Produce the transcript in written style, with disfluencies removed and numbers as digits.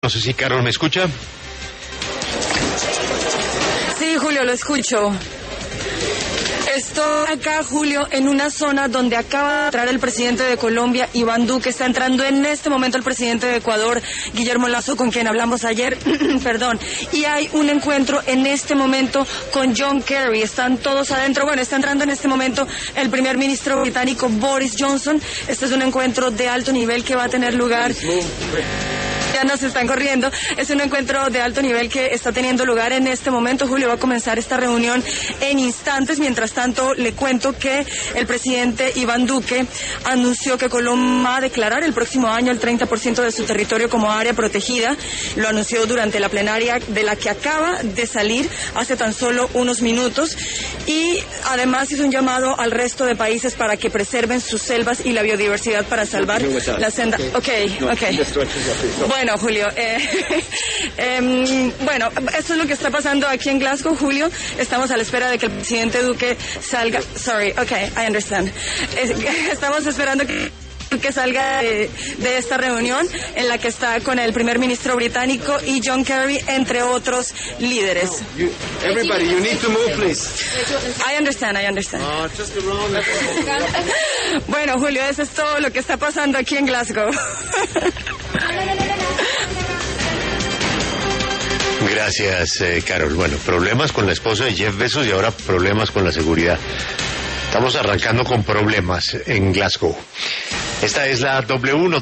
No sé si Carol me escucha. Sí, Julio, lo escucho. Estoy acá, Julio, en una zona donde acaba de entrar el presidente de Colombia, Iván Duque. Está entrando en este momento el presidente de Ecuador, Guillermo Lasso, con quien hablamos ayer. Perdón. Y hay un encuentro en este momento con John Kerry. Están todos adentro. Bueno, está entrando en este momento el primer ministro británico, Boris Johnson. Este es un encuentro de alto nivel que va a tener lugar... Ya nos están corriendo. Es un encuentro de alto nivel que está teniendo lugar en este momento. Julio, va a comenzar esta reunión en instantes. Mientras tanto, le cuento que el presidente Iván Duque anunció que Colombia va a declarar el próximo año el 30% de su territorio como área protegida. Lo anunció durante la plenaria de la que acaba de salir hace tan solo unos minutos. Y además hizo un llamado al resto de países para que preserven sus selvas y la biodiversidad para salvar la senda. Ok. Bueno, Julio, bueno, esto es lo que está pasando aquí en Glasgow, Julio. Estamos a la espera de que el presidente Duque salga. Sorry, okay, I understand. Estamos esperando que salga de esta reunión en la que está con el primer ministro británico y John Kerry, entre otros líderes. Everybody, you need to move, please. I understand. Just around. Bueno, Julio, eso es todo lo que está pasando aquí en Glasgow. Gracias, Carol. Bueno, problemas con la esposa de Jeff Bezos y ahora problemas con la seguridad. Estamos arrancando con problemas en Glasgow. Esta es la W1.